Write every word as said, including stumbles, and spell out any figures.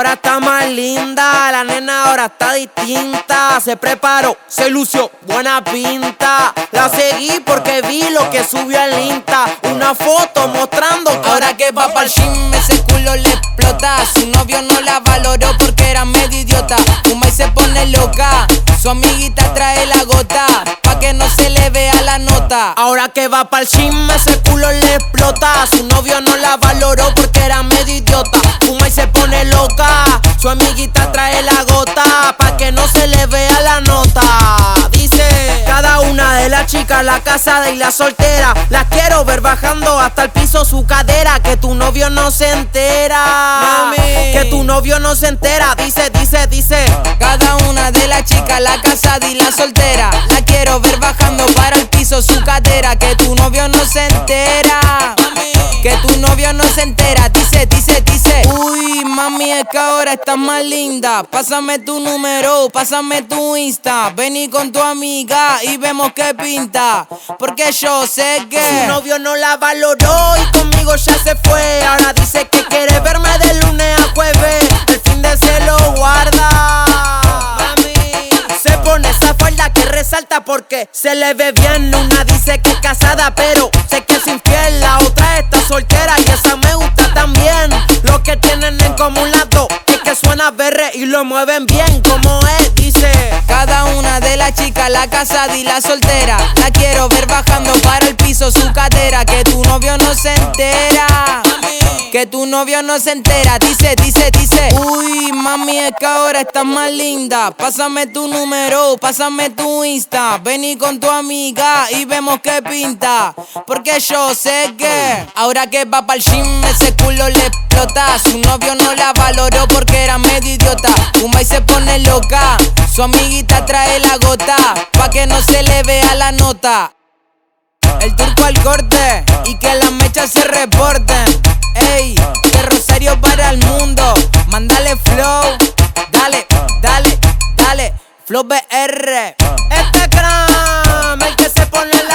ahora está más linda. La nena ahora está distinta. Se preparó, se lució, buena pinta. La seguí porque vi lo que subió en Insta. Una foto mostrando que ahora que va pa'l gym ese culo le explota. Su novio no la valoró porque era medio idiota. Fuma y se pone loca. Su amiguita trae la gota pa' que no se le vea la nota. Ahora que va pa'l gym ese culo le explota. Su novio no la valoró porque era medio idiota. Fuma y se pone loca. Su amiguita trae la gota pa' que no se le vea la nota. Dice: cada una de las chicas, la casada y la soltera, las quiero ver bajando hasta el piso su cadera. Que tu novio no se entera, mami, que tu novio no se entera. Dice, dice, dice: cada una de las chicas, la casada y la soltera, la quiero ver bajando para el piso su cadera. Que tu novio no se entera, que tu novio no se entera. Dice, dice, dice: uy, mami, es que ahora estás más linda. Pásame tu número, pásame tu Insta. Vení con tu amiga y vemos qué pinta. Porque yo sé que su novio no la valoró y conmigo ya se fue. Ahora dice que quiere verme de lunes a jueves. El fin de se lo guarda. Mami, se pone esa falda que resalta porque se le ve bien. Una dice que es casada pero sé que es infiel. La otra está soltera y esa me gusta también. Lo que tienen en común las dos es que suena berre y lo mueven bien. Como es, dice: cada una de las chicas, la casada y la soltera, la quiero ver bajando para el piso su cadera. Que tu novio no se entera, que tu novio no se entera. Dice, dice, dice: uy, mami, es que ahora estás más linda. Pásame tu número, pásame tu Insta. Vení con tu amiga y vemos qué pinta. Porque yo sé que ahora que va pa'l gym ese culo le explota. Su novio no la valoró porque era medio idiota. Fuma y se pone loca. Su amiguita trae la gota pa' que no se le vea la nota. El turco al corte y que las mechas se reporten. Ey, de Rosario para el mundo. Mándale flow, dale, dale, dale. Flow B R. Este crame, el que se pone la